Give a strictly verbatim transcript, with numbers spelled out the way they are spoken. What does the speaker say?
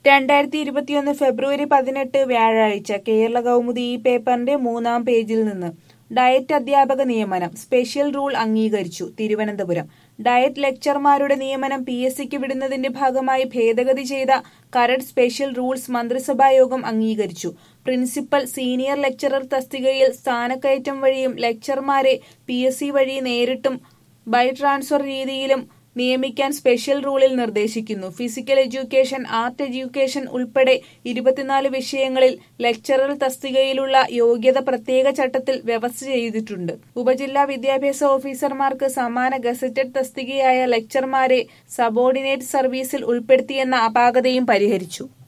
രണ്ടായിരത്തി ഇരുപത്തിയൊന്ന് ഫെബ്രുവരി പതിനെട്ട് വ്യാഴാഴ്ച കേരള കൗമുദി ഈ പേപ്പറിന്റെ മൂന്നാം പേജിൽ നിന്ന് ഡയറ്റ് അധ്യാപക നിയമനം സ്പെഷ്യൽ റൂൾ അംഗീകരിച്ചു. തിരുവനന്തപുരം ഡയറ്റ് ലെക്ചർമാരുടെ നിയമനം പി എസ് സിക്ക് വിടുന്നതിന്റെ ഭാഗമായി ഭേദഗതി ചെയ്ത കരട് സ്പെഷ്യൽ റൂൾസ് മന്ത്രിസഭാ യോഗം അംഗീകരിച്ചു. പ്രിൻസിപ്പൽ, സീനിയർ ലെക്ചറർ തസ്തികയിൽ സ്ഥാനക്കയറ്റം വഴിയും ലെക്ചർമാരെ പി എസ് സി വഴി നേരിട്ടും ബൈ ട്രാൻസ്ഫർ രീതിയിലും നിയമിക്കാൻ സ്പെഷ്യൽ റൂളിൽ നിർദ്ദേശിക്കുന്നു. ഫിസിക്കൽ എഡ്യൂക്കേഷൻ, ആർട്ട് എഡ്യൂക്കേഷൻ ഉൾപ്പെടെ ഇരുപത്തിനാല് വിഷയങ്ങളിൽ ലെക്ചറർ തസ്തികയിലുള്ള യോഗ്യത പ്രത്യേക ചട്ടത്തിൽ വ്യവസ്ഥ ചെയ്തിട്ടുണ്ട്. ഉപജില്ലാ വിദ്യാഭ്യാസ ഓഫീസർമാർക്ക് സമാന ഗസറ്റഡ് തസ്തികയായ ലെക്ചർമാരെ സബോർഡിനേറ്റ് സർവീസിൽ ഉൾപ്പെടുത്തിയെന്ന അപാകതയും പരിഹരിച്ചു.